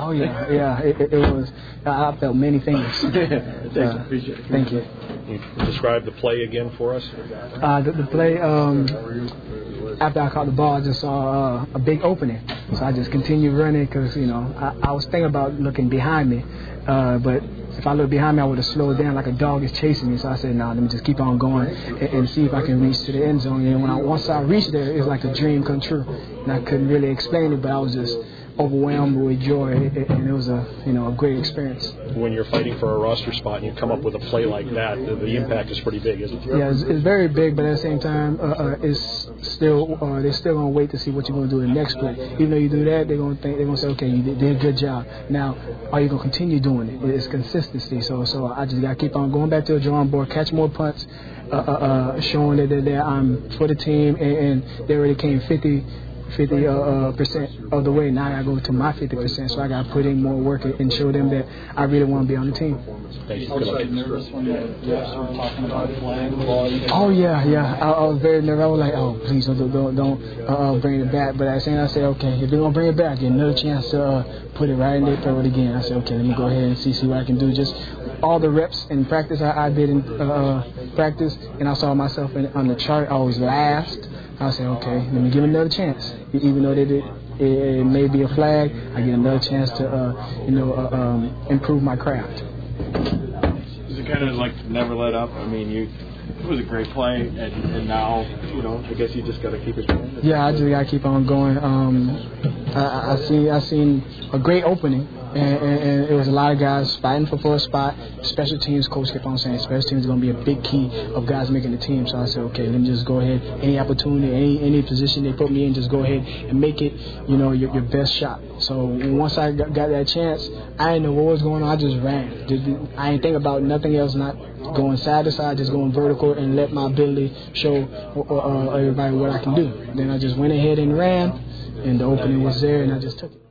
Oh yeah. It was. I felt many things. Appreciate it. Thank you. You describe the play again for us. The play. After I caught the ball, I just saw a big opening. So I just continued running because I was thinking about looking behind me, but if I looked behind me, I would have slowed down like a dog is chasing me. So I said, let me just keep on going and see if I can reach to the end zone. And once I reached there, it was like a dream come true. And I couldn't really explain it, but I was just overwhelmed with joy, and it was a great experience. When you're fighting for a roster spot and you come up with a play like that, the impact is pretty big, isn't it? Yeah, it's very big, but at the same time, it's still they're still gonna wait to see what you're gonna do in the next play. Even though you do that, they're gonna say, okay, you did a good job. Now, are you gonna continue doing it? It's consistency. So I just gotta keep on going back to the drawing board, catch more punts, showing that I'm for the team, and they already came 50% of the way. Now I go to my 50%, so I got to put in more work and show them that I really want to be on the team. Nervous when the refs were talking about flag? Oh yeah. I was very nervous. I was like, oh please don't bring it back. But at the same time, I said, okay, if they're gonna bring it back, I get another chance to put it right in there, throw it again. I said, okay, let me go ahead and see what I can do. Just all the reps in practice I did in practice, and I saw myself on the chart. I was last. I said, okay, let me give it another chance. Even though it may be a flag, I get another chance to improve my craft. Is it kind of like never let up? I mean, it was a great play, and now I guess you just got to keep it going. Yeah, I just got to keep on going. I seen a great opening. And it was a lot of guys fighting for a spot. Special teams coach kept on saying special teams is going to be a big key of guys making the team. So I said, okay, let me just go ahead. Any opportunity, any position they put me in, just go ahead and make it, your best shot. So once I got that chance, I didn't know what was going on. I just ran. I didn't think about nothing else, not going side to side, just going vertical and let my ability show everybody what I can do. Then I just went ahead and ran, and the opening was there, and I just took it.